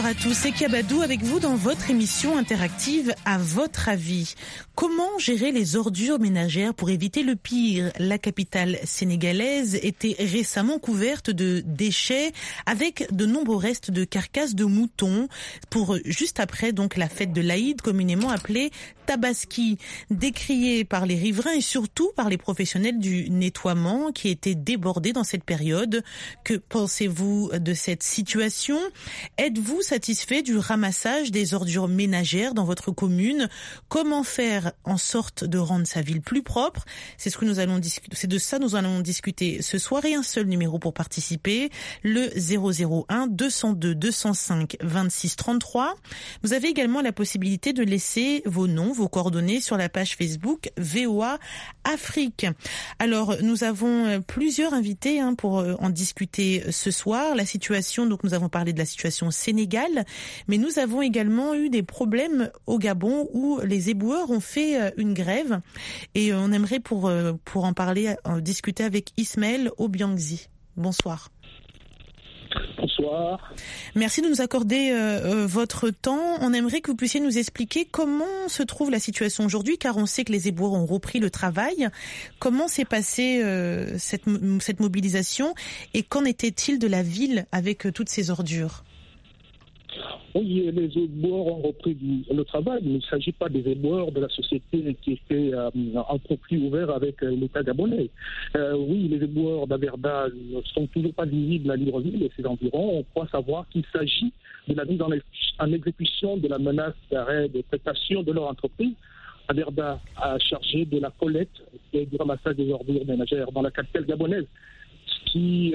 à tous, c'est Kabadou avec vous dans votre émission interactive À votre avis. Comment gérer les ordures ménagères pour éviter le pire? La capitale sénégalaise était récemment couverte de déchets avec de nombreux restes de carcasses de moutons pour juste après donc la fête de l'Aïd, communément appelée Tabaski, décriée par les riverains et surtout par les professionnels du nettoiement qui étaient débordés dans cette période. Que pensez-vous de cette situation? Êtes-vous satisfait du ramassage des ordures ménagères dans votre commune? Comment faire en sorte de rendre sa ville plus propre? C'est de ça nous allons discuter ce soir, et un seul numéro pour participer, le 001 202 205 26 33. Vous avez également la possibilité de laisser vos noms, vos coordonnées sur la page Facebook VOA Afrique. Alors, nous avons plusieurs invités pour en discuter ce soir. La situation, donc nous avons parlé de la situation au Sénégal, mais nous avons également eu des problèmes au Gabon où les éboueurs ont fait une grève, et on aimerait pour en parler, discuter avec Ismaël Obiangzi. Bonsoir. Bonsoir. Merci de nous accorder votre temps. On aimerait que vous puissiez nous expliquer comment se trouve la situation aujourd'hui, car on sait que les éboueurs ont repris le travail. Comment s'est passée cette mobilisation, et qu'en était-il de la ville avec toutes ces ordures? Oui, les éboueurs ont repris le travail, mais il ne s'agit pas des éboueurs de la société qui étaient en conflit ouvert avec l'État gabonais. Oui, les éboueurs d'Averda ne sont toujours pas visibles à Libreville et ses environs. On croit savoir qu'il s'agit de la mise en exécution de la menace d'arrêt de prestation de leur entreprise. Averda a chargé de la collecte et du ramassage des ordures ménagères dans la capitale gabonaise. Ce qui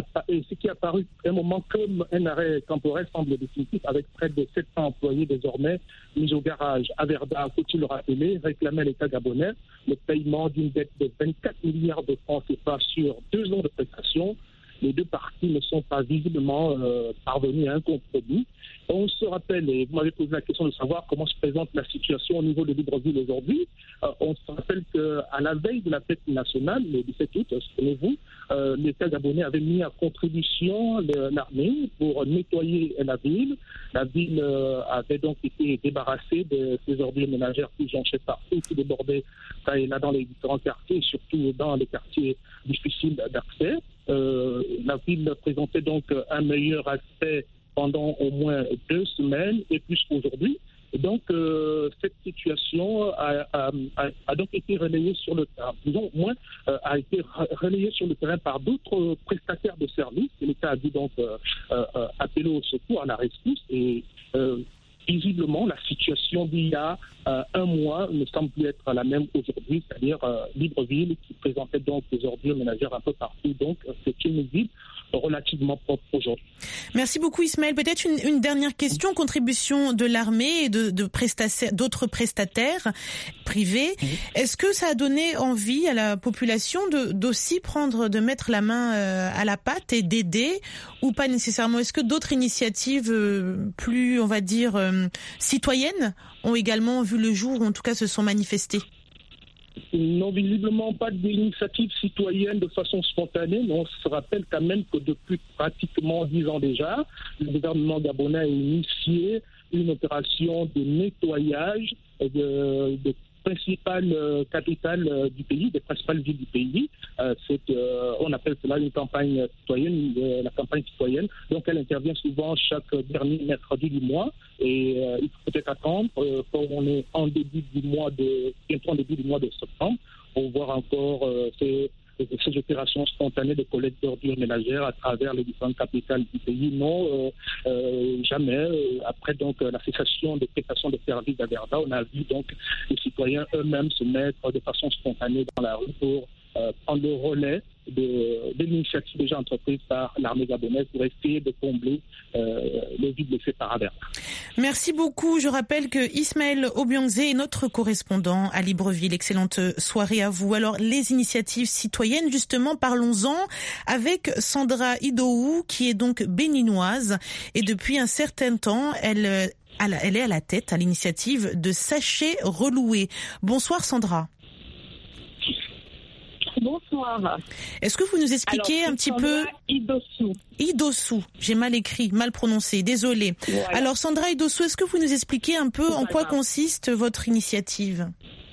a paru un moment comme un arrêt temporaire semble définitif, avec près de 700 employés désormais mis au garage. Averda, faut-il le rappeler, réclamait à l'État gabonais le paiement d'une dette de 24 milliards de francs CFA sur 2 ans de prestations. Les deux parties ne sont pas visiblement parvenues à un compromis. On se rappelle, et vous m'avez posé la question de savoir comment se présente la situation au niveau de Libreville aujourd'hui. On se rappelle qu'à la veille de la fête nationale, le 17 août, souvenez-vous, l'État gabonais avait mis à contribution l'armée pour nettoyer la ville. La ville avait donc été débarrassée de ces ordures ménagères qui jonchaient partout, qui débordaient ça et là dans les différents quartiers, surtout dans les quartiers difficiles d'accès. La ville présentait donc un meilleur aspect pendant au moins 2 semaines et plus qu'aujourd'hui. Et donc, cette situation a donc été relayée sur le terrain. Disons, au moins, a été relayée sur le terrain par d'autres prestataires de services. L'État a dû donc appeler au secours, à la rescousse. Et visiblement, la situation d'il y a un mois ne semble plus être la même aujourd'hui, c'est-à-dire Libreville qui présentait donc des ordures ménagères un peu partout. Donc, c'est une ville relativement propre aujourd'hui. Merci beaucoup Ismaël. Peut-être une dernière question. Contribution de l'armée et d'autres prestataires privés. Est-ce que ça a donné envie à la population de mettre la main à la pâte et d'aider, ou pas nécessairement? Est-ce que d'autres initiatives plus, on va dire, citoyennes ont également vu le jour, ou en tout cas se sont manifestées? Non, visiblement pas d'initiative citoyenne de façon spontanée, mais on se rappelle quand même que depuis pratiquement 10 ans déjà, le gouvernement gabonais a initié une opération de nettoyage de principales capitales du pays, des principales villes du pays. On appelle cela une campagne citoyenne, la campagne citoyenne. Donc elle intervient souvent chaque dernier mercredi du mois, et il faut peut-être attendre quand on est bientôt en début du mois de septembre pour voir encore ces opérations spontanées de collecte d'ordures ménagères à travers les différentes capitales du pays. Non, jamais. Après donc la cessation des prestations de services d'Averda, on a vu donc les citoyens eux-mêmes se mettre de façon spontanée dans la rue pour prendre le relais de l'initiative déjà entreprise par l'armée gabonaise pour essayer de combler le vide laissé par Averda. Merci beaucoup. Je rappelle que Ismaël Obiangzi est notre correspondant à Libreville. Excellente soirée à vous. Alors, les initiatives citoyennes, justement, parlons-en avec Sandra Idowu, qui est donc béninoise, et depuis un certain temps, elle est à la tête, à l'initiative de Sachets Reloués. Bonsoir Sandra. Bonsoir. Est-ce que vous nous expliquez un petit peu... Idossou, j'ai mal écrit, mal prononcé, désolé. Voilà. Alors Sandra Idossou, est-ce que vous nous expliquez un peu en quoi consiste votre initiative ?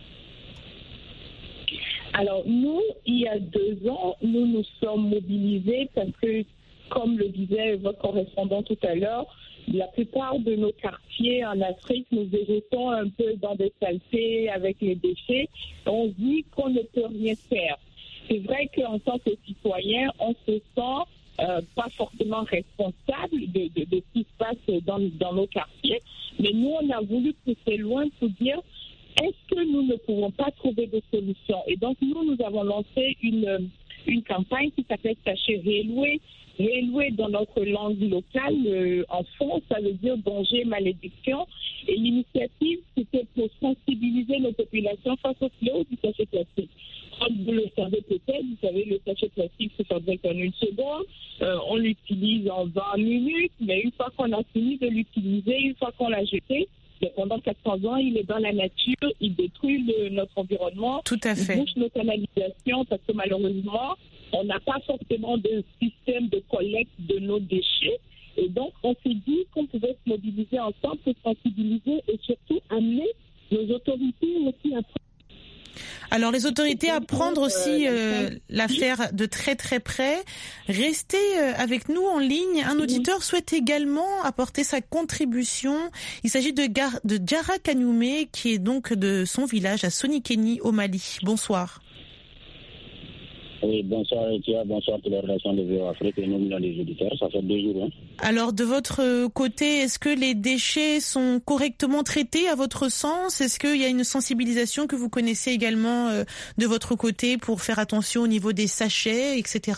Alors nous, il y a 2 ans, nous nous sommes mobilisés parce que, comme le disait votre correspondant tout à l'heure, la plupart de nos quartiers en Afrique, nous végétons un peu dans des saletés avec les déchets. On dit qu'on ne peut rien faire. C'est vrai qu'en tant que citoyen, on se sent pas forcément responsable de ce qui se passe dans nos quartiers. Mais nous, on a voulu pousser loin pour dire, est-ce que nous ne pouvons pas trouver des solutions? Et donc, nous avons lancé une campagne qui s'appelle Sachez Réélouer. Réélouer dans notre langue locale, en fond, ça veut dire danger, malédiction. Et l'initiative, c'était pour sensibiliser nos populations face au fléau du sachet plastique. Comme vous le savez peut-être, vous savez, le sachet plastique se fabrique en 1 seconde. On l'utilise en 20 minutes, mais une fois qu'on a fini de l'utiliser, une fois qu'on l'a jeté, pendant 400 ans, il est dans la nature, il détruit notre environnement. Tout à fait. Il bouche nos canalisations parce que malheureusement, on n'a pas forcément de système de collecte de nos déchets. Et donc, on s'est dit qu'on pouvait se mobiliser ensemble pour sensibiliser et surtout amener nos autorités aussi à... Alors, les autorités à prendre aussi l'affaire de très très près. Restez avec nous en ligne. Un auditeur souhaite également apporter sa contribution. Il s'agit de Diarra Kanoumé, qui est donc de son village à Sonikeni au Mali. Bonsoir. Oui, bonsoir Etia, bonsoir toute la relation de VOA Afrique et nous, les auditeurs. Ça fait 2 jours. Alors, de votre côté, est-ce que les déchets sont correctement traités à votre sens? Est-ce qu'il y a une sensibilisation que vous connaissez également de votre côté pour faire attention au niveau des sachets, etc.?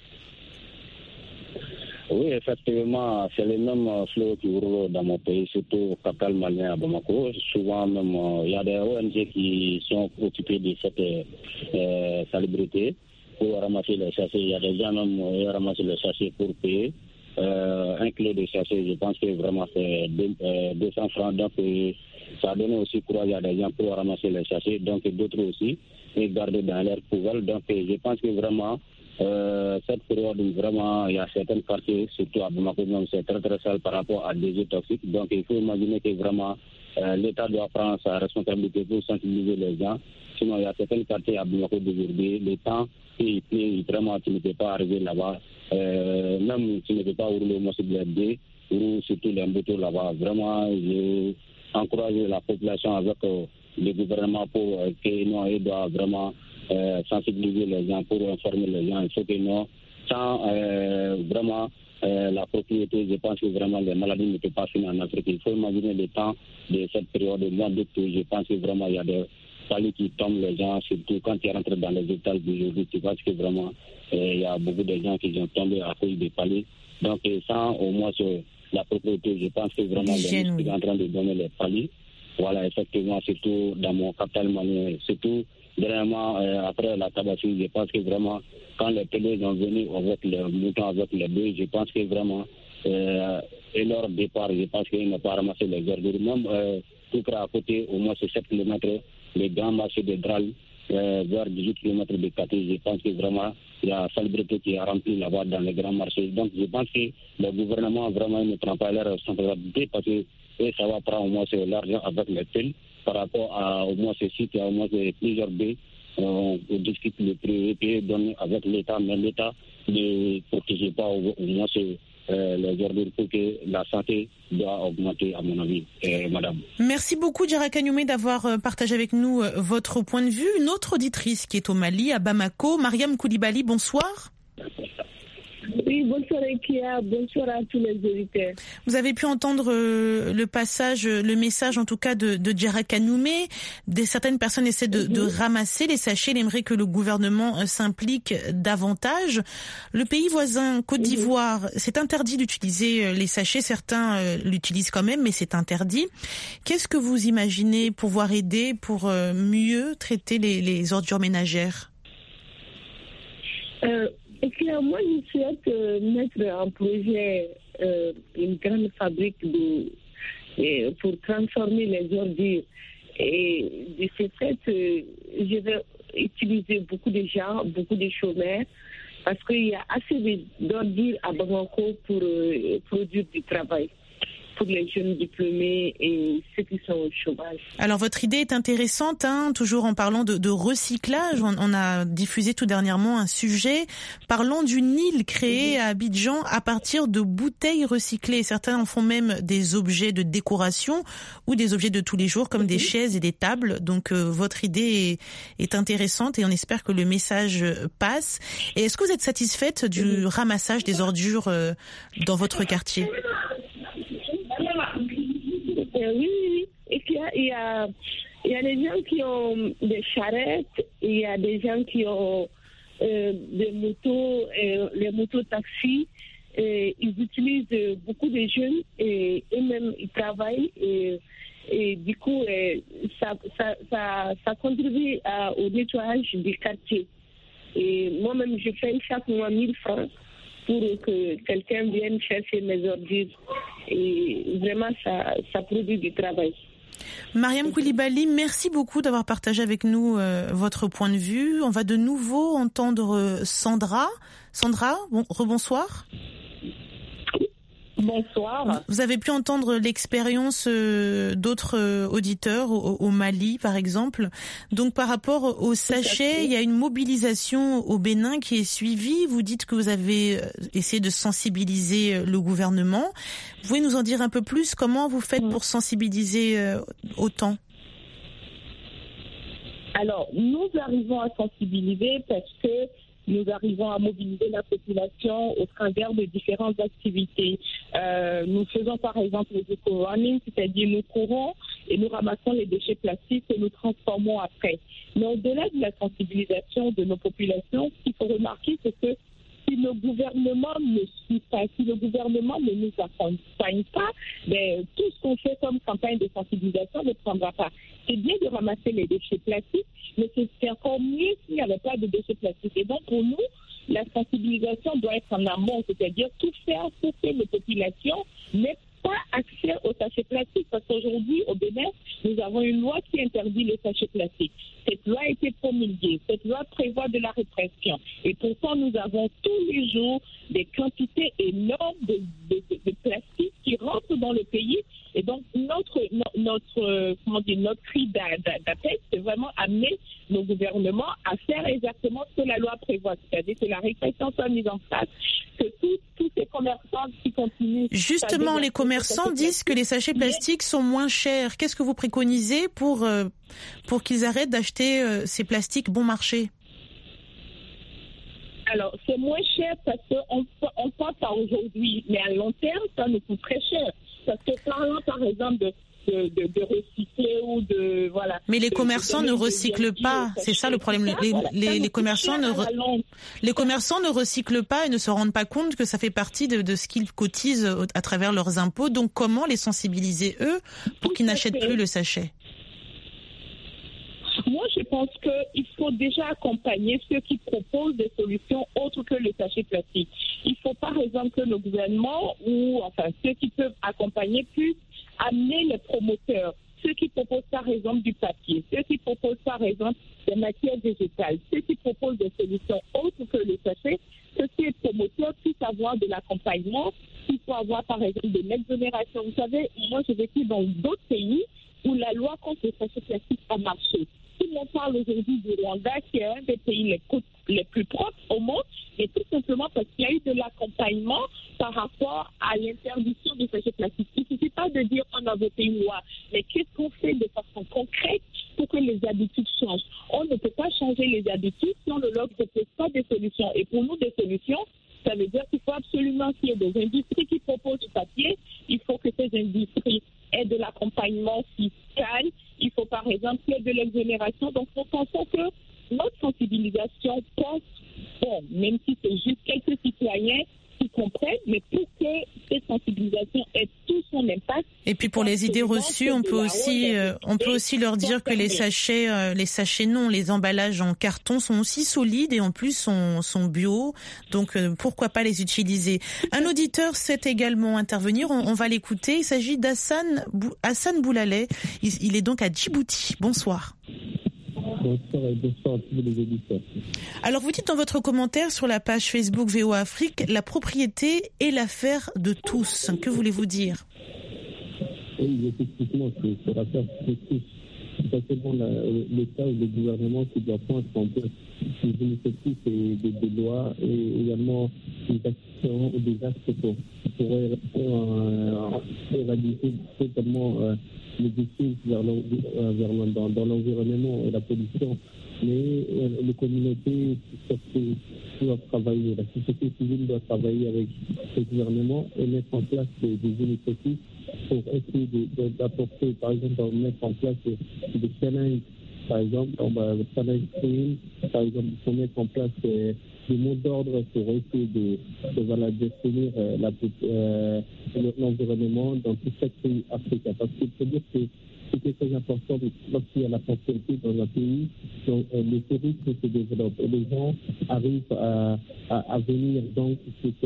Oui, effectivement, c'est le même flot qui roule dans mon pays, surtout au capital malien à Bamako. Souvent, même, il y a des ONG qui sont occupées de cette salubrité pour ramasser les sachets. Il y a des gens qui ramassent les sachets pour payer. 1 kilo de sachets, je pense que vraiment c'est 200 francs. Donc, ça donne aussi courage à des gens pour ramasser les sachets. Donc, d'autres aussi, et garder dans leur poubelle. Donc, je pense que vraiment, cette période où vraiment il y a certains quartiers, surtout à Bamako, c'est très très sale par rapport à des eaux toxiques. Donc, il faut imaginer que vraiment l'État doit prendre sa responsabilité pour sensibiliser les gens. Sinon, il y a certains quartiers à Bamako d'aujourd'hui, le temps, il pleut, vraiment, tu ne peux pas arriver là-bas. Même tu ne peux pas rouler au Mossi Bled, ou surtout les motos là-bas. Vraiment, je encourage la population avec le gouvernement pour que nous doit vraiment sensibiliser les gens, pour informer les gens. Il faut que nous, sans vraiment la propriété, je pense que vraiment les maladies ne peuvent pas finir en Afrique. Il faut imaginer le temps de cette période de mois d'août. Je pense que vraiment il y a des palais qui tombent, les gens, surtout quand ils rentrent dans les hôpitaux d'aujourd'hui. Tu vois que vraiment il y a beaucoup de gens qui sont tombés à cause des palais. Donc sans au moins la propriété, je pense que vraiment les gens sont en train de donner les palais. Voilà, effectivement, surtout dans mon capital malien, surtout vraiment après la tabasserie, je pense que vraiment quand les télés sont venus avec les moutons, avec les bœufs, je pense que vraiment et leur départ, je pense qu'ils n'ont pas ramassé les ordures. Même tout près à côté, au moins c'est 7 km, les grands marchés de Dral, vers 18 km de Kati, je pense que vraiment il y a salubrité qui est remplie là-bas dans les grands marchés. Donc je pense que le gouvernement vraiment ne prend pas leur responsabilité parce que ça va prendre au moins l'argent avec les piles par rapport à au moins ces sites, il y a au moins plusieurs baies. On discute le prix donné avec l'État, mais l'État ne protège pas au moins les ordures pour que la santé doit augmenter, à mon avis, madame. Merci beaucoup, Diarra Kanoumé, d'avoir partagé avec nous votre point de vue. Une autre auditrice qui est au Mali, à Bamako, Mariam Koulibaly, bonsoir. Oui, bonsoir Ekia, bonsoir à tous les auditeurs. Vous avez pu entendre le message en tout cas de Diarra Kanoumé. Certaines personnes essaient de ramasser les sachets. Il aimerait que le gouvernement s'implique davantage. Le pays voisin, Côte d'Ivoire, c'est interdit d'utiliser les sachets. Certains l'utilisent quand même, mais c'est interdit. Qu'est-ce que vous imaginez pouvoir aider pour mieux traiter les ordures ménagères? Et clairement, je souhaite mettre en projet une grande fabrique pour transformer les ordures. Et de ce fait, je vais utiliser beaucoup de gens, beaucoup de chômeurs, parce qu'il y a assez d'ordures à Bamako pour produire du travail pour les jeunes diplômés et ceux qui sont au chômage. Alors votre idée est intéressante, toujours en parlant de recyclage. On a diffusé tout dernièrement un sujet parlant d'une île créée à Abidjan à partir de bouteilles recyclées. Certains en font même des objets de décoration ou des objets de tous les jours comme des chaises et des tables. Donc votre idée est intéressante et on espère que le message passe. Et est-ce que vous êtes satisfaite du ramassage des ordures dans votre quartier ? Oui. Et puis il y a des gens qui ont des charrettes, et il y a des gens qui ont des motos, les motos-taxis. Ils utilisent beaucoup de jeunes et eux-mêmes ils travaillent et du coup ça contribue au nettoyage des quartiers. Et moi-même je paye chaque mois 1000 francs pour que quelqu'un vienne chercher mes ordures. Et vraiment, ça produit du travail. Mariam Koulibaly, merci beaucoup d'avoir partagé avec nous votre point de vue. On va de nouveau entendre Sandra. Sandra, rebonsoir. Bonsoir. Vous avez pu entendre l'expérience d'autres auditeurs au Mali, par exemple. Donc, par rapport au sachet, il y a une mobilisation au Bénin qui est suivie. Vous dites que vous avez essayé de sensibiliser le gouvernement. Vous pouvez nous en dire un peu plus? Comment vous faites pour sensibiliser autant? Alors, nous arrivons à sensibiliser parce que nous arrivons à mobiliser la population au travers de différentes activités. Nous faisons par exemple les éco-running, c'est-à-dire nous courons et nous ramassons les déchets plastiques et nous transformons après. Mais au-delà de la sensibilisation de nos populations, ce qu'il faut remarquer, c'est que si le gouvernement ne suit pas, si le gouvernement ne nous accompagne pas, tout ce qu'on fait comme campagne de sensibilisation ne prendra pas. C'est bien de ramasser les déchets plastiques, mais c'est encore mieux s'il n'y avait pas de déchets plastiques. Et donc, pour nous, la sensibilisation doit être en amont, c'est-à-dire tout faire pour que les populations n'aient pas accès aux sachets plastiques. Parce qu'aujourd'hui, au Bénin, nous avons une loi qui interdit les sachets plastiques. Cette loi a été promulguée. Cette loi prévoit de la répression. Et pourtant, nous avons tous les jours des quantités énormes de plastique qui rentrent dans le pays. Et donc, notre cri d'appel, c'est vraiment amener nos gouvernements à faire exactement ce que la loi prévoit. C'est-à-dire que la répression soit mise en place, que tous ces commerçants qui continuent... Justement, les commerçants disent que les sachets plastiques sont moins chers. Qu'est-ce que vous préconisez pour qu'ils arrêtent d'acheter ces plastiques bon marché? Alors, c'est moins cher parce qu'on pense à aujourd'hui, mais à long terme, ça nous coûte très cher. Parce que parlant, par exemple, de recycler ou de... Voilà. Mais les commerçants ne recyclent pas. C'est ça le problème. Les commerçants ne recyclent pas et ne se rendent pas compte que ça fait partie de ce qu'ils cotisent à travers leurs impôts. Donc, comment les sensibiliser, eux, pour qu'ils n'achètent plus le sachet? Moi, je pense qu'il faut déjà accompagner ceux qui proposent des solutions autres que le sachet plastique. Il faut par exemple que le gouvernement ou ceux qui peuvent accompagner puissent amener les promoteurs, ceux qui proposent par exemple du papier, ceux qui proposent par exemple des matières végétales, ceux qui proposent des solutions autres que le sachet, que ces promoteurs puissent avoir de l'accompagnement, qu'il faut avoir par exemple de l'exonération. Vous savez, moi j'ai vécu dans d'autres pays où la loi contre le sachet plastique a marché. Tout le monde parle aujourd'hui du Rwanda, qui est un des pays les plus propres au monde, et tout simplement parce qu'il y a eu de l'accompagnement par rapport à l'interdiction du sachet plastique. Il ne suffit pas de dire on a voté une loi, mais qu'est-ce qu'on fait de façon concrète pour que les habitudes changent? On ne peut pas changer les habitudes si on ne leur propose pas des solutions. Et pour nous, des solutions, ça veut dire qu'il faut absolument qu'il y ait des industries qui proposent du papier. Il faut que ces industries aient de l'accompagnement fiscal. Il faut par exemple qu'il y ait de l'exonération. Donc nous pensons que notre sensibilisation pense, même si c'est juste quelques citoyens qui comprennent, mais pour que cette sensibilisation ait tout son impact. Et puis pour les idées reçues, on peut aussi leur dire que les sachets non, les emballages en carton sont aussi solides et en plus sont bio. Donc pourquoi pas les utiliser? Un auditeur sait également intervenir. On va l'écouter. Il s'agit d'Hassan Boulaleh. Il est donc à Djibouti. Bonsoir. Bonsoir à tous les auditeurs. Alors vous dites dans votre commentaire sur la page Facebook VOA Afrique, la propriété est l'affaire de tous. Que voulez-vous dire? Oui, effectivement, c'est l'affaire de tous. C'est seulement l'État ou le gouvernement qui doit prendre en place des initiatives et des lois et également des actions ou des actes pour éradiquer totalement les déchets dans l'environnement et la pollution. Mais les communautés doivent travailler, la société civile doit travailler avec le gouvernement et mettre en place des initiatives pour essayer d'apporter, par exemple, mettre en place des challenges, par exemple, challenge stream, par exemple, il faut mettre en place des mots d'ordre pour essayer de définir l'environnement dans tout chaque pays africain. Parce qu'il faut dire que c'est très important lorsqu'il y a la prospérité dans un pays, donc le tourisme se développe et les gens arrivent à venir donc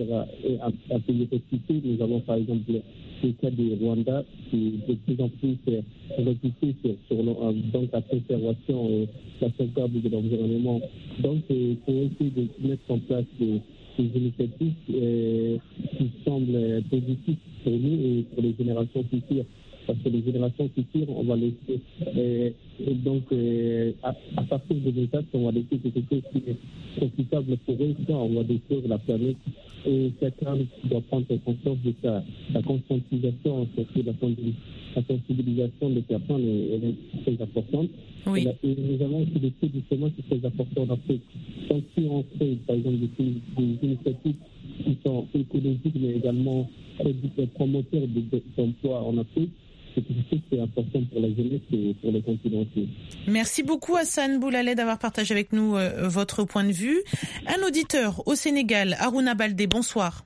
à payer réputés. Nous avons par exemple le cas du Rwanda qui est de plus en plus réputé sur donc la conservation et la sauvegarde de l'environnement. Donc pour essayer de mettre en place des initiatives qui semblent positives pour nous et pour les générations futures. Parce que les générations futures, on va laisser, et donc à partir de nos actes, on va laisser quelque chose qui est profitable pour eux, on va détruire la planète. Et chacun doit prendre conscience de ça. La conscientisation, surtout la sensibilisation des personnes est très importante. Oui. Et nous avons aussi des faits justement qui sont très importants en Afrique. Donc si on fait par exemple des initiatives qui sont écologiques mais également des promoteurs d'emploi en Afrique, c'est quelque chose qui est important pour la jeunesse et pour le continent entier. Merci beaucoup Hassan Boulaleh d'avoir partagé avec nous votre point de vue. Un auditeur au Sénégal, Harouna Baldé, bonsoir.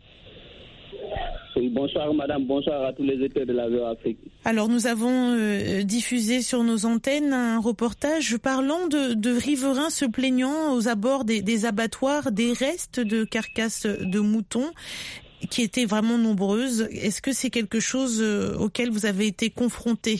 Oui, bonsoir madame, bonsoir à tous les auditeurs de la VOA Afrique. Alors nous avons diffusé sur nos antennes un reportage parlant de riverains se plaignant aux abords des abattoirs des restes de carcasses de moutons qui étaient vraiment nombreuses. Est-ce que c'est quelque chose auquel vous avez été confronté?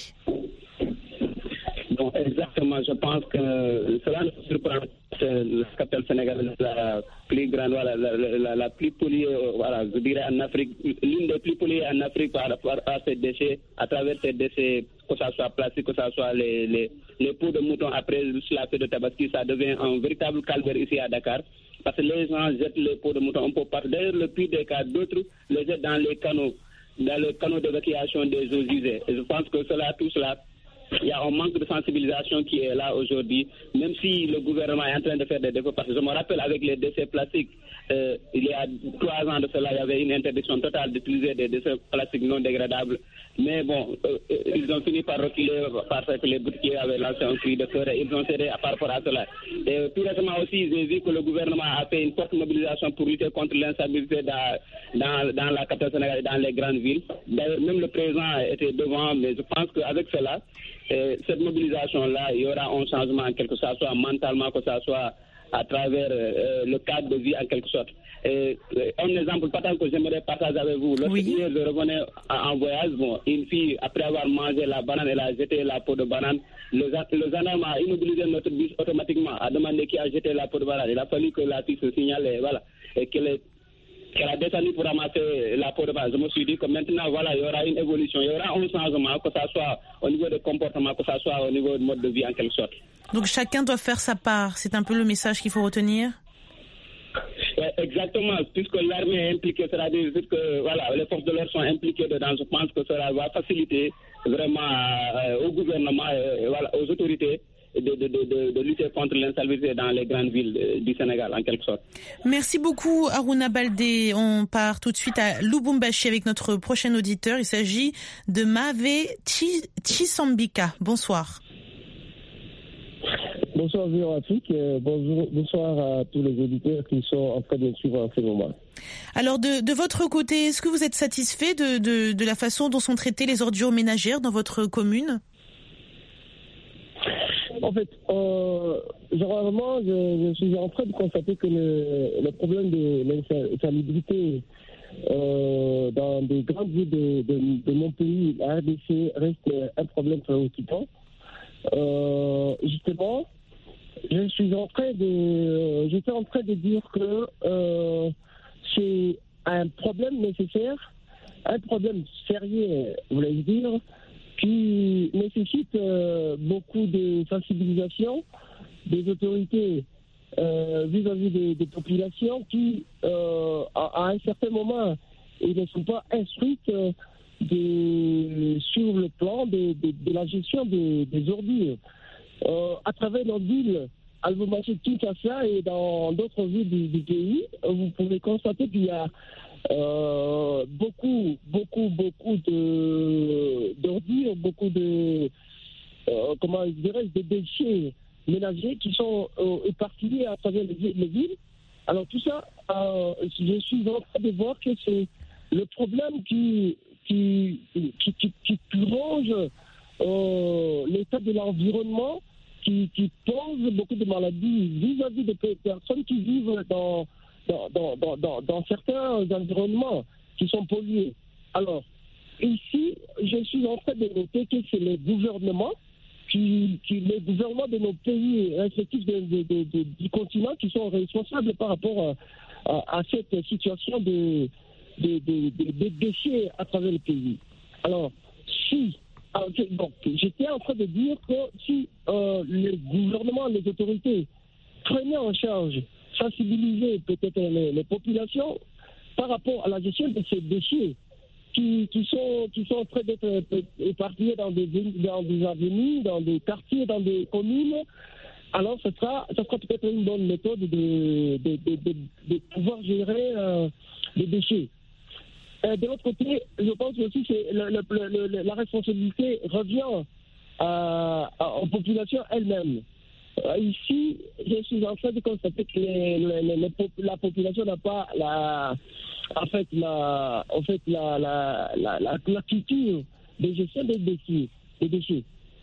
Non, exactement. Je pense que cela nous surprend. La capitale sénégalaise la plus grande, la plus polluée, je dirais en Afrique, l'une des plus polluées en Afrique par rapport à ces déchets, à travers ces déchets, que ce soit plastique, que ce soit les peaux de mouton après la fête de Tabaski, ça devient un véritable calvaire ici à Dakar. Parce que les gens jettent les peaux de mouton un peu partout. D'ailleurs, le pire des cas, d'autres les jettent dans les canaux d'évacuation des eaux usées. Et je pense que tout cela, il y a un manque de sensibilisation qui est là aujourd'hui, même si le gouvernement est en train de faire des défauts. Parce que je me rappelle avec les déchets plastiques, il y a 3 ans de cela, il y avait une interdiction totale d'utiliser des déchets plastiques non dégradables. Mais bon, ils ont fini par reculer parce que les boutiquiers avaient lancé un cri de cœur et ils ont cédé par rapport à cela. Et tout récemment aussi, j'ai vu que le gouvernement a fait une forte mobilisation pour lutter contre l'instabilité dans la capitale sénégalaise et dans les grandes villes. D'ailleurs, même le président était devant, mais je pense qu'avec cela, cette mobilisation-là, il y aura un changement en quelque sorte, soit mentalement, que ce soit à travers le cadre de vie en quelque sorte. Un exemple patent que j'aimerais partager avec vous. Lorsque hier je revenais en voyage, une fille, après avoir mangé la banane, elle a jeté la peau de banane. Le gendarme a immobilisé notre bus automatiquement, a demandé qui a jeté la peau de banane. Il a fallu que la fille se signale et qu'elle a descendu pour ramasser la peau de banane. Je me suis dit que maintenant, il y aura une évolution, il y aura un changement, que ce soit au niveau de comportement, que ce soit au niveau de mode de vie en quelque sorte. Donc chacun doit faire sa part, c'est un peu le message qu'il faut retenir? Exactement, puisque l'armée est impliquée, c'est-à-dire que les forces de l'ordre sont impliquées dedans, je pense que cela va faciliter vraiment au gouvernement et aux autorités de lutter contre l'insalubrité dans les grandes villes du Sénégal, en quelque sorte. Merci beaucoup, Harouna Baldé. On part tout de suite à Lubumbashi avec notre prochain auditeur. Il s'agit de Mavé Chisambika. Bonsoir. Bonsoir VOA Afrique, bonsoir à tous les auditeurs qui sont en train de suivre en ce moment. Alors de votre côté, est-ce que vous êtes satisfait de la façon dont sont traitées les ordures ménagères dans votre commune? En fait, généralement, je suis en train de constater que le problème de l'insalubrité dans des grandes villes de mon pays, la RDC, reste un problème préoccupant. Justement, j'étais en train de dire que c'est un problème nécessaire, un problème sérieux, voulais-je dire, qui nécessite beaucoup de sensibilisation des autorités vis-à-vis des populations qui, à un certain moment, ils ne sont pas instruites sur le plan de la gestion des ordures. À travers notre ville, Lubumbashi, Kinshasa et dans d'autres villes du pays, vous pouvez constater qu'il y a beaucoup d'ordures, beaucoup de de déchets ménagers qui sont éparpillés à travers les villes. Alors tout ça, je suis en train de voir que c'est le problème qui plonge l'état de l'environnement, qui pose beaucoup de maladies vis-à-vis des personnes qui vivent dans certains environnements qui sont pollués. Alors, ici, je suis en train de noter que c'est les gouvernements les gouvernements de nos pays respectifs du continent qui sont responsables par rapport à cette situation de déchets à travers le pays. Alors, donc, j'étais en train de dire que si les gouvernements, les autorités prenaient en charge, sensibiliser peut-être les populations par rapport à la gestion de ces déchets qui sont en train d'être éparpillés dans des avenues, dans des quartiers, dans des communes, alors ça sera peut-être une bonne méthode de pouvoir gérer les déchets. De l'autre côté, je pense aussi que la responsabilité revient aux populations elles-mêmes. Ici, je suis en train de constater que la population n'a pas la culture de gestion des déchets.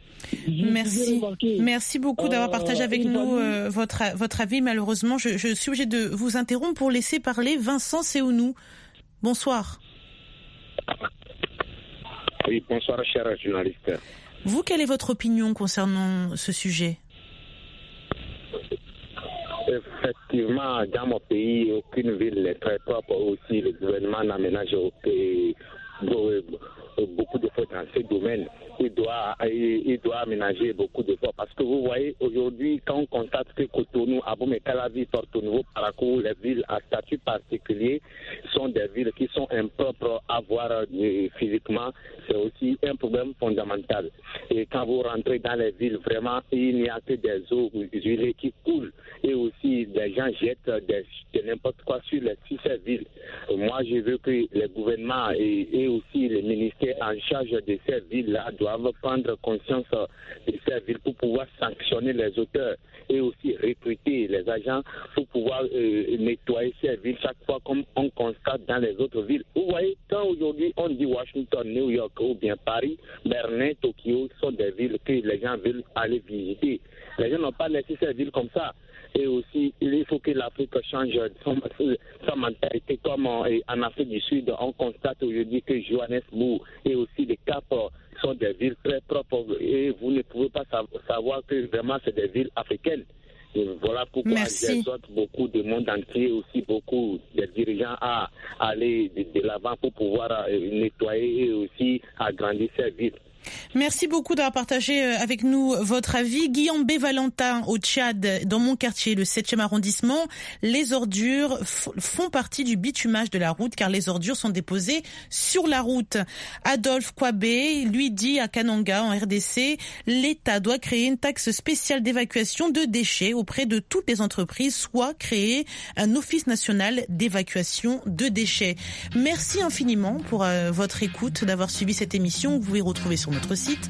Merci beaucoup d'avoir partagé avec nous votre avis. Malheureusement, je suis obligée de vous interrompre pour laisser parler Vincent Seounou. Bonsoir. Oui, bonsoir, cher journaliste. Vous, quelle est votre opinion concernant ce sujet ? Effectivement, dans mon pays, aucune ville n'est très propre. Aussi, le gouvernement n'aménage beaucoup d'efforts dans ce domaine. Il doit aménager beaucoup d'efforts. Parce que vous voyez, aujourd'hui, quand on constate que Cotonou, Aboum et Calavi, Porto Nouveau, Parakou, les villes à statut particulier, sont des villes qui sont impropres à voir physiquement, c'est aussi un problème fondamental. Et quand vous rentrez dans les villes, vraiment, il n'y a que des eaux usées qui coulent. Et aussi, des gens jettent de n'importe quoi sur ces villes. Moi, je veux que les gouvernements et aussi les ministères en charge de ces villes-là doivent prendre conscience de ces villes pour pouvoir sanctionner les auteurs et aussi recruter les agents pour pouvoir nettoyer ces villes chaque fois comme on constate dans les autres villes. Vous voyez, quand aujourd'hui on dit Washington, New York ou bien Paris, Berlin, Tokyo sont des villes que les gens veulent aller visiter. Les gens n'ont pas laissé ces villes comme ça. Et aussi, il faut que l'Afrique change sa mentalité. Comme en Afrique du Sud, on constate aujourd'hui que Johannesburg et aussi le Cap sont des villes très propres. Et vous ne pouvez pas savoir que vraiment c'est des villes africaines. Et voilà pourquoi j'exhorte beaucoup de monde entier, aussi beaucoup de dirigeants à aller de l'avant pour pouvoir nettoyer et aussi agrandir ces villes. Merci beaucoup d'avoir partagé avec nous votre avis. Guillaume B. Valentin, au Tchad, dans mon quartier, le 7e arrondissement, les ordures font partie du bitumage de la route car les ordures sont déposées sur la route. Adolphe Kwabé, lui, dit à Kananga, en RDC, l'État doit créer une taxe spéciale d'évacuation de déchets auprès de toutes les entreprises, soit créer un office national d'évacuation de déchets. Merci infiniment pour votre écoute, d'avoir suivi cette émission. Vous pouvez retrouver sur notre site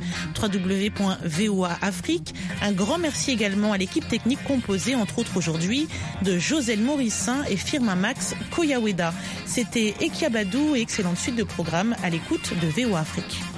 www.voaafrique. Un grand merci également à l'équipe technique composée, entre autres aujourd'hui, de Joselle Morissin et Firmin Max Koyaweda. C'était Ekia Badou et excellente suite de programmes à l'écoute de VOA Afrique.